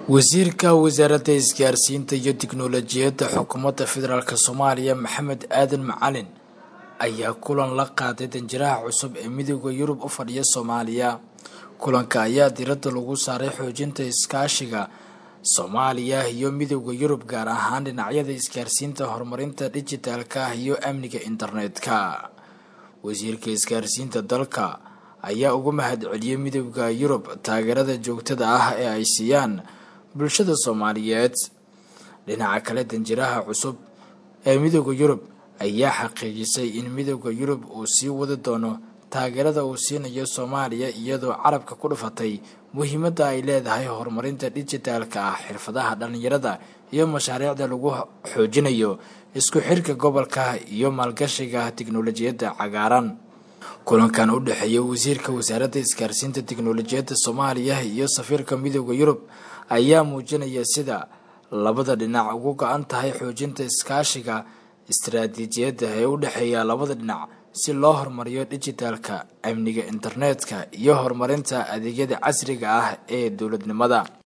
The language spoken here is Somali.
wasiirka wasaaradda isgaarsiinta iyo tiknoolajiyadda xukuumadda federaalk Soomaaliya Maxamed Aadan Macalin ayaa kulan la qaaday danjiraha cusub ee midowga Yurub u fadhiya Soomaaliya. Kulanka ayaa diiradda lagu saaray xoojinta iskaashiga Soomaaliya iyo midowga Yurub gaar ahaan dhinacyada isgaarsiinta, horumarinta dijitaalka iyo amniga internetka. Wasiirka isgaarsiinta dalka ayaa ugu mahadceliyay midowga Yurub taageerada joogtada ah ee ay siiyaan bulshada Soomaaliyeed. Dhinaca kale, danjiraha cusub ee midowga Yurub ayaa xaqiijisay in midowga Yurub uu sii wadi doono taageerada uu siinayo Soomaaliya, iyadoo carabka ku dhufatay muhiimadda ay leedahay horumarinta dijitaalka ah, xirfadaha dhalinyarada iyo mashaariicda lagu xoojinayo isku xirka gobolka iyo maalgashiga tiknoolajiyadda cagaaran. Kulankan u dhexeeya wasiirka wasaaradda isgaarsiinta tiknoolajiyadda Soomaaliya iyo safiirka midowga Yurub ayaa muujinaya sida labada dhinac ugu go'an tahay xoojinta iskaashiga istiraatiijiyadda ee u dhexeeya labada dhinac si loo horumariyo dijitaalka, amniga internetka iyo horumarinta adeegyada casriga ah ee dowladnimada.